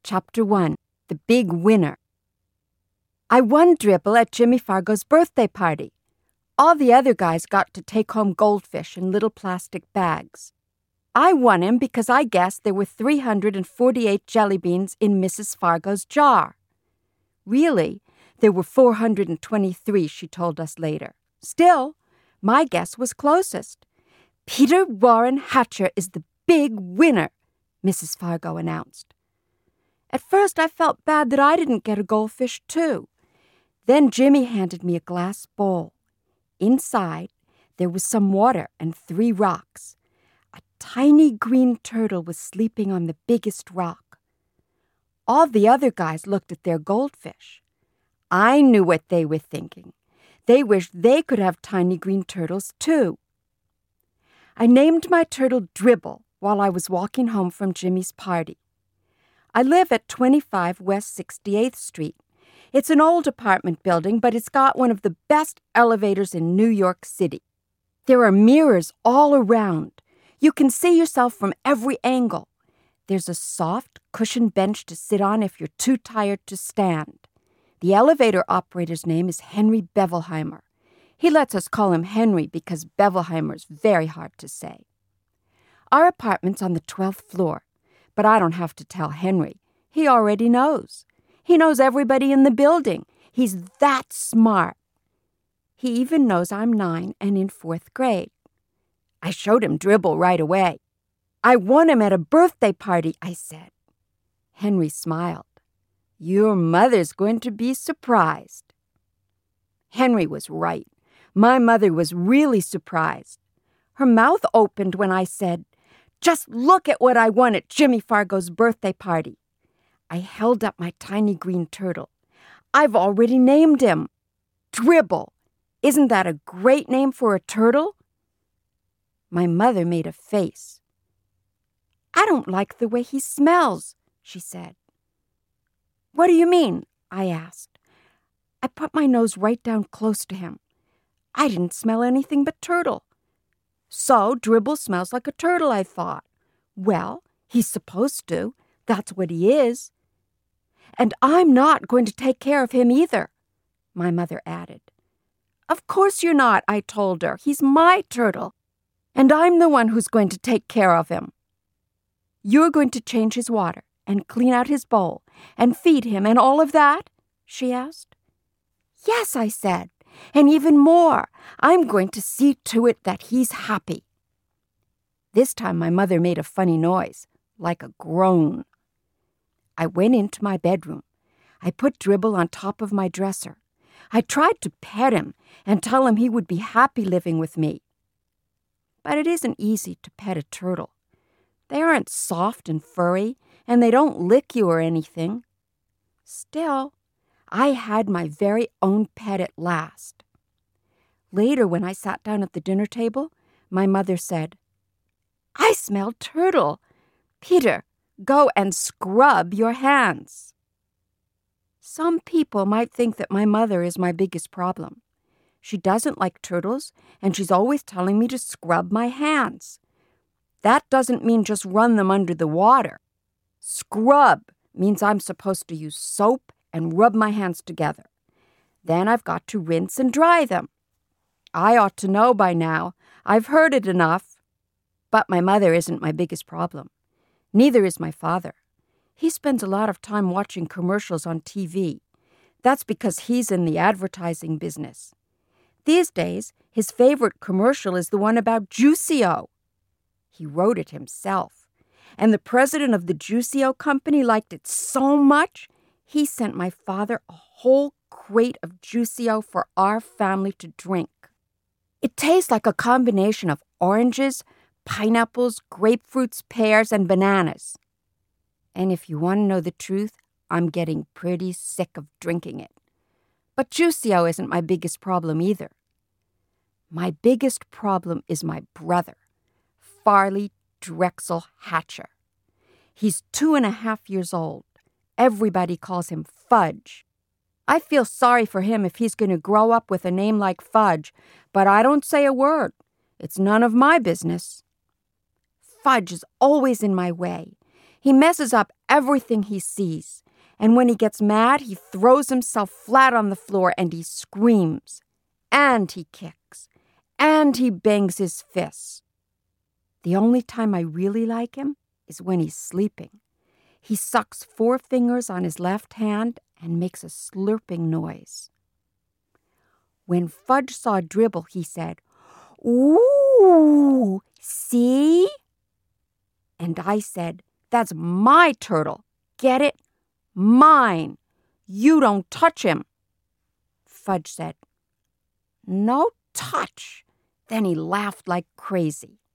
Chapter 1, The Big Winner. I won Dribble at Jimmy Fargo's birthday party. All the other guys got to take home goldfish in little plastic bags. I won him because I guessed there were 348 jelly beans in Mrs. Fargo's jar. Really, there were 423, she told us later. Still, my guess was closest. Peter Warren Hatcher is the big winner, Mrs. Fargo announced. At first, I felt bad that I didn't get a goldfish, too. Then Jimmy handed me a glass bowl. Inside, there was some water and 3 rocks. A tiny green turtle was sleeping on the biggest rock. All the other guys looked at their goldfish. I knew what they were thinking. They wished they could have tiny green turtles, too. I named my turtle Dribble while I was walking home from Jimmy's party. I live at 25 West 68th Street. It's an old apartment building, but it's got one of the best elevators in New York City. There are mirrors all around. You can see yourself from every angle. There's a soft, cushioned bench to sit on if you're too tired to stand. The elevator operator's name is Henry Bevelheimer. He lets us call him Henry because Bevelheimer's very hard to say. Our apartment's on the 12th floor. But I don't have to tell Henry. He already knows. He knows everybody in the building. He's that smart. He even knows I'm 9 and in 4th grade. I showed him Dribble right away. I won him at a birthday party, I said. Henry smiled. Your mother's going to be surprised. Henry was right. My mother was really surprised. Her mouth opened when I said, Just look at what I won at Jimmy Fargo's birthday party. I held up my tiny green turtle. I've already named him. Dribble. Isn't that a great name for a turtle? My mother made a face. I don't like the way he smells, she said. What do you mean? I asked. I put my nose right down close to him. I didn't smell anything but turtle. So Dribble smells like a turtle, I thought. Well, he's supposed to. That's what he is. And I'm not going to take care of him either, my mother added. Of course you're not, I told her. He's my turtle. And I'm the one who's going to take care of him. You're going to change his water and clean out his bowl and feed him and all of that? She asked. Yes, I said. And even more, I'm going to see to it that he's happy. This time my mother made a funny noise, like a groan. I went into my bedroom. I put Dribble on top of my dresser. I tried to pet him and tell him he would be happy living with me. But it isn't easy to pet a turtle. They aren't soft and furry, and they don't lick you or anything. Still, I had my very own pet at last. Later, when I sat down at the dinner table, my mother said, I smell turtle. Peter, go and scrub your hands. Some people might think that my mother is my biggest problem. She doesn't like turtles, and she's always telling me to scrub my hands. That doesn't mean just run them under the water. Scrub means I'm supposed to use soap and rub my hands together. Then I've got to rinse and dry them. I ought to know by now. I've heard it enough. But my mother isn't my biggest problem. Neither is my father. He spends a lot of time watching commercials on TV. That's because he's in the advertising business. These days, his favorite commercial is the one about Juicy-O. He wrote it himself. And the president of the Juicy-O company liked it so much, he sent my father a whole crate of Juicy-O for our family to drink. It tastes like a combination of oranges, pineapples, grapefruits, pears, and bananas. And if you want to know the truth, I'm getting pretty sick of drinking it. But Juicy-O isn't my biggest problem either. My biggest problem is my brother, Farley Drexel Hatcher. He's 2.5 years old. Everybody calls him Fudge. I feel sorry for him if he's going to grow up with a name like Fudge, but I don't say a word. It's none of my business. Fudge is always in my way. He messes up everything he sees. And when he gets mad, he throws himself flat on the floor and he screams. And he kicks. And he bangs his fists. The only time I really like him is when he's sleeping. He sucks 4 fingers on his left hand and makes a slurping noise. When Fudge saw Dribble, he said, "Ooh, see?" And I said, "That's my turtle. Get it? Mine. You don't touch him." Fudge said, "No touch." Then he laughed like crazy.